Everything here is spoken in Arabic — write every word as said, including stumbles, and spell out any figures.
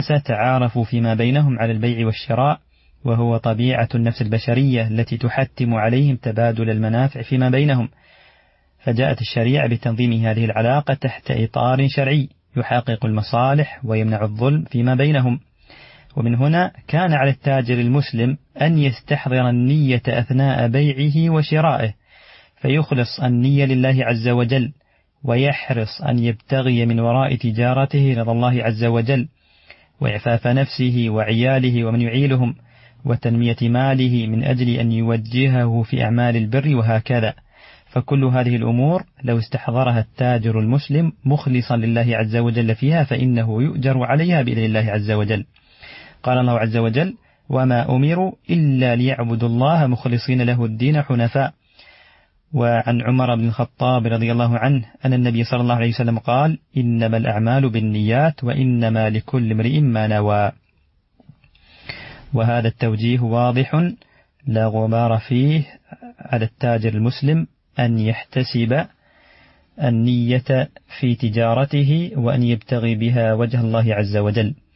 ستعارفوا فيما بينهم على البيع والشراء، وهو طبيعة النفس البشرية التي تحتم عليهم تبادل المنافع فيما بينهم. فجاءت الشريعة بتنظيم هذه العلاقة تحت إطار شرعي يحقق المصالح ويمنع الظلم فيما بينهم. ومن هنا كان على التاجر المسلم أن يستحضر النية أثناء بيعه وشرائه، فيخلص النية لله عز وجل، ويحرص أن يبتغي من وراء تجارته رضا الله عز وجل، وإعفاف نفسه وعياله ومن يعيلهم، وتنمية ماله من أجل أن يوجهه في أعمال البر، وهكذا. فكل هذه الأمور لو استحضرها التاجر المسلم مخلصا لله عز وجل فيها فإنه يؤجر عليها بإذن الله عز وجل. قال الله عز وجل: وما أمروا إلا ليعبدوا الله مخلصين له الدين حنفاء. وعن عمر بن الخطاب رضي الله عنه أن النبي صلى الله عليه وسلم قال: إنما الأعمال بالنيات وإنما لكل امرئ ما نوى. وهذا التوجيه واضح لا غبار فيه على التاجر المسلم أن يحتسب النية في تجارته وأن يبتغي بها وجه الله عز وجل.